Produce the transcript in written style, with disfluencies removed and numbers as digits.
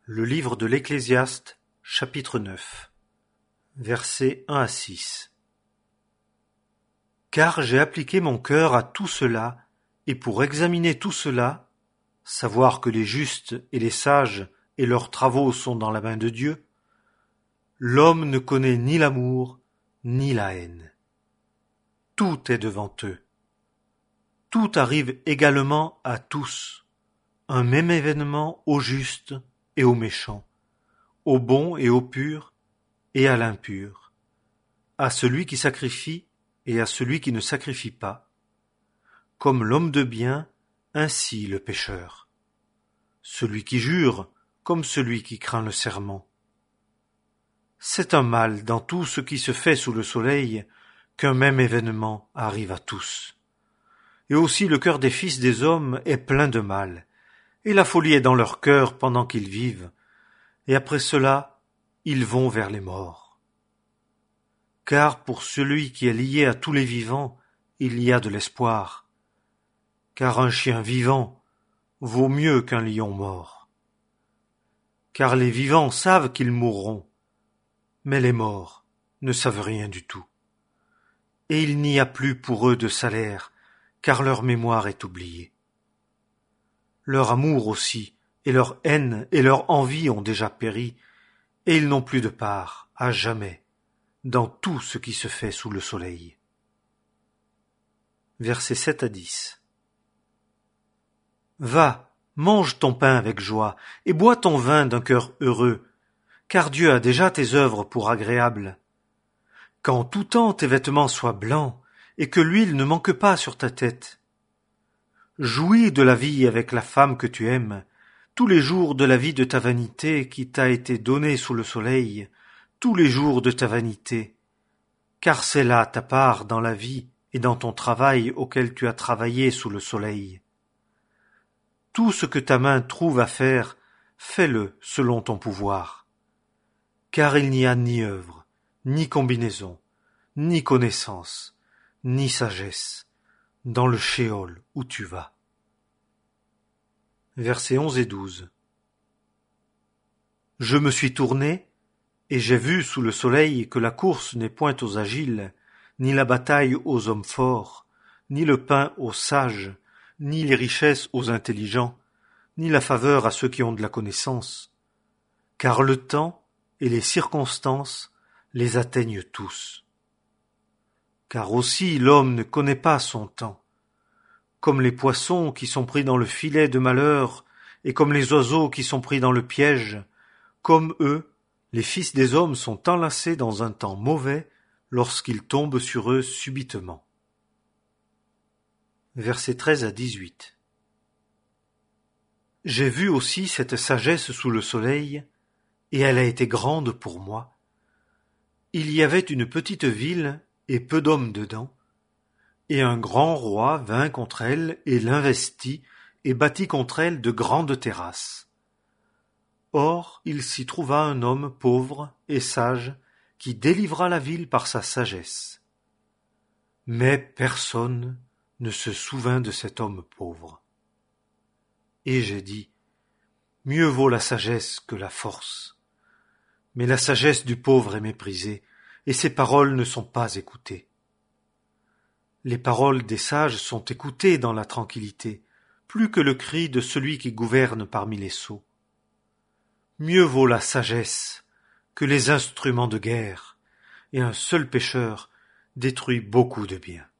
Le livre de l'Ecclésiaste, chapitre 9, versets 1 à 6. Car j'ai appliqué mon cœur à tout cela, et pour examiner tout cela, savoir que les justes et les sages et leurs travaux sont dans la main de Dieu, l'homme ne connaît ni l'amour, ni la haine. Tout est devant eux. Tout arrive également à tous. Un même événement aux justes et aux méchants, au bon et au pur et à l'impur, à celui qui sacrifie et à celui qui ne sacrifie pas, comme l'homme de bien, ainsi le pécheur, celui qui jure comme celui qui craint le serment. C'est un mal dans tout ce qui se fait sous le soleil qu'un même événement arrive à tous. Et aussi le cœur des fils des hommes est plein de mal, et la folie est dans leur cœur pendant qu'ils vivent, et après cela, ils vont vers les morts. Car pour celui qui est lié à tous les vivants, il y a de l'espoir, car un chien vivant vaut mieux qu'un lion mort. Car les vivants savent qu'ils mourront, mais les morts ne savent rien du tout. Et il n'y a plus pour eux de salaire, car leur mémoire est oubliée. Leur amour aussi, et leur haine et leur envie ont déjà péri, et ils n'ont plus de part, à jamais, dans tout ce qui se fait sous le soleil. Versets 7 à 10. Va, mange ton pain avec joie, et bois ton vin d'un cœur heureux, car Dieu a déjà tes œuvres pour agréables. Qu'en tout temps tes vêtements soient blancs, et que l'huile ne manque pas sur ta tête. Jouis de la vie avec la femme que tu aimes, tous les jours de la vie de ta vanité qui t'a été donnée sous le soleil, tous les jours de ta vanité, car c'est là ta part dans la vie et dans ton travail auquel tu as travaillé sous le soleil. Tout ce que ta main trouve à faire, fais-le selon ton pouvoir. Car il n'y a ni œuvre, ni combinaison, ni connaissance, ni sagesse, dans le shéol où tu vas. Versets 11 et 12. Je me suis tourné, et j'ai vu sous le soleil que la course n'est point aux agiles, ni la bataille aux hommes forts, ni le pain aux sages, ni les richesses aux intelligents, ni la faveur à ceux qui ont de la connaissance. Car le temps et les circonstances les atteignent tous. Car aussi l'homme ne connaît pas son temps, comme les poissons qui sont pris dans le filet de malheur, et comme les oiseaux qui sont pris dans le piège, comme eux, les fils des hommes sont enlacés dans un temps mauvais lorsqu'ils tombent sur eux subitement. Versets 13 à 18. J'ai vu aussi cette sagesse sous le soleil, et elle a été grande pour moi. Il y avait une petite ville, et peu d'hommes dedans, et un grand roi vint contre elle et l'investit, et bâtit contre elle de grandes terrasses. Or il s'y trouva un homme pauvre et sage, qui délivra la ville par sa sagesse. Mais personne ne se souvint de cet homme pauvre. Et j'ai dit, mieux vaut la sagesse que la force. Mais la sagesse du pauvre est méprisée, et ses paroles ne sont pas écoutées. Les paroles des sages sont écoutées dans la tranquillité, plus que le cri de celui qui gouverne parmi les sots. Mieux vaut la sagesse que les instruments de guerre, et un seul pécheur détruit beaucoup de biens.